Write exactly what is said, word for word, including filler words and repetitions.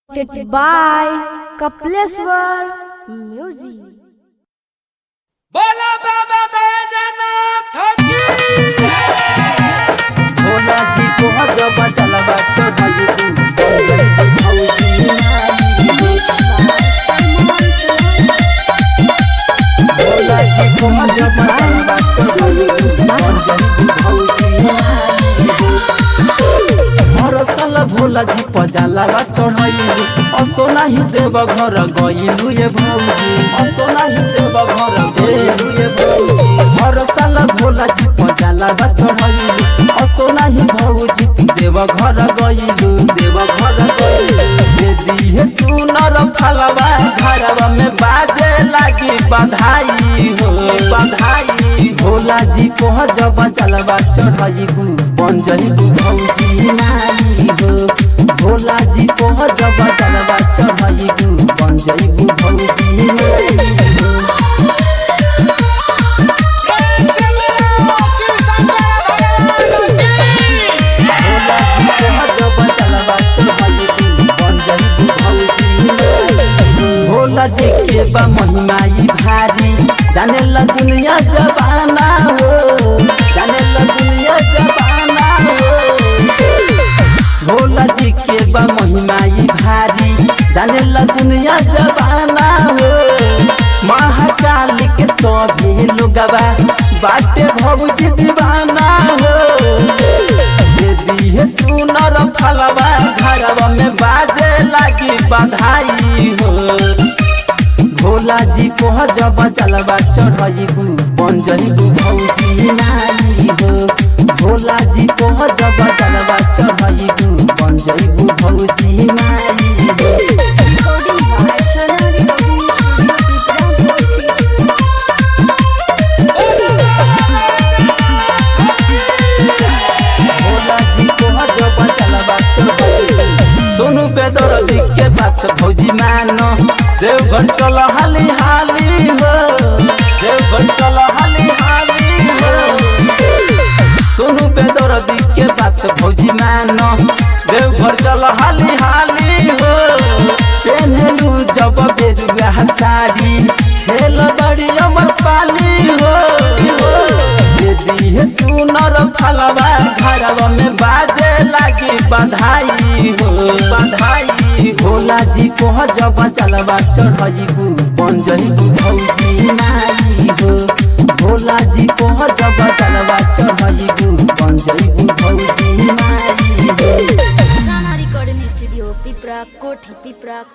Presented by Kapleswar Music. बोला बाबा बैजनाथ की भोला जी को जब चलबा चढ़ाई भोला जी को जब चलबा भोला जी पजाला चढ़ाई असो नहीं देव घर गइलु ये भौजी असो नहीं देव घर गइलु ये भौजी हर साल भोला जी पजाला चढ़ाई असो नहीं भौजी देव घर गइलु देव घर गइलु दे दिए सुनर फलवा घरवा में बाजे लागी बधाई हो बधाई भोला जी को जब चलबा चढ़ाईबू बन जइबू भौजी नाई हो भोला जी को जब चलबा चढ़ाईबू बन जइबू भौजी नाई हो भोला जी के बा महिमाई भारी जाने ला दुनिया जबाना हो जाने ला दुनिया जबाना हो भोला जी के बा महिमाई भारी जाने ला दुनिया जबाना हो महाकाल के सभी लोगवा बाटे भौजी दीवाना हो दे दिए सुनर फलवा घरवा में बाजे लागी बधाई हो भोला जी को जब चलबा चढ़ाईबू बन जइबू भौजी नाई हो भोला जी को जब चलबा चढ़ाईबू बन जइबू भौजी नाई हो भोला जी को जब चलबा चढ़ाईबू सोनू बेदर के बात भौजी मानो देवघर चल हाली हाली हो देवघर चल हाली हाली हो सोनू बेदर के बात भौजी मानो देवघर चल हाली हाली हो पेनलू जब बेरुआ साड़ी खेल बड़ी अमर पाली हो दे दिए सुनर फलवा घरवा में बाजे लागी बधाई हो बधाई भोला जी को जब चलबा चढ़ाईबू बन जइबू भौजी नाई हो भोला जी को जब चलबा चढ़ाईबू बन जइबू भौजी नाई हो साना रिकॉर्डिंग स्टूडियो पिपरा कोठी पिपरा।